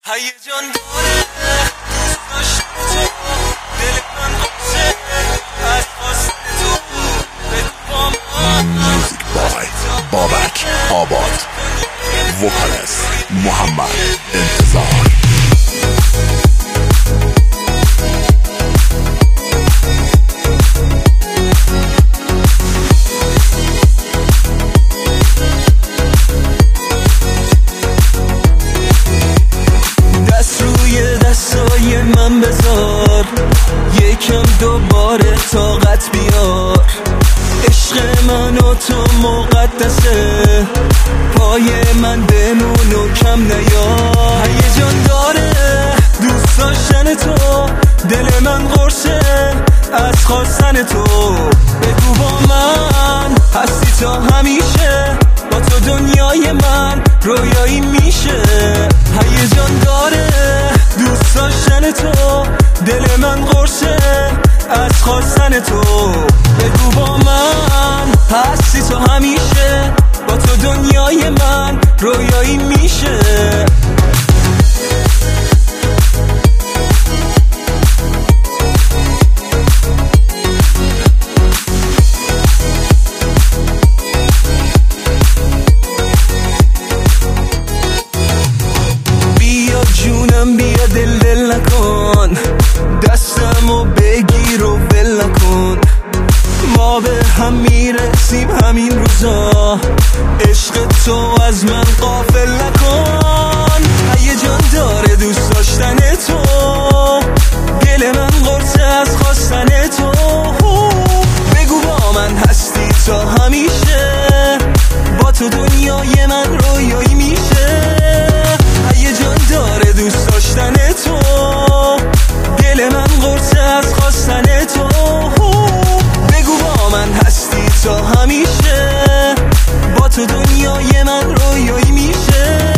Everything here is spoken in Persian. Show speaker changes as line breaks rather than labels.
هیجان داره دوست داشتن تو، دل من قصه از خواست تو. بگو با من
موزیک بای بابک آباد، وکالست محمد انتظار.
من بذار یکم دوباره طاقت بیار، عشق من و تو مقدسه، پای من بمون و کم نیار. هیجان داره دوست داشتن تو، دل من قرصه از خواستن تو. بگو با من هستی تا همیشه، با تو دنیای من رویایی میشه. هیجان داره دوست داشتن تو، دل من قرصه از خواستن تو. بگو با من هستی تو همیشه، با تو دنیای من رویایی میشه. بیا دل نکن، دستمو بگیر و ول نکن. ما به هم میرسیم همین روزا، عشق تو از من غافل نکن. هیجان داره دوست داشتن تو، دل من قرصه از خواستن تو. بگو با من هستی تا همیشه، با تو دنیای من رویایی میشه. هیجان داره دوست داشتن تو، دل من قرصه از خواستن تو. بگو با من هستی تا همیشه، با تو دنیای من رویایی میشه.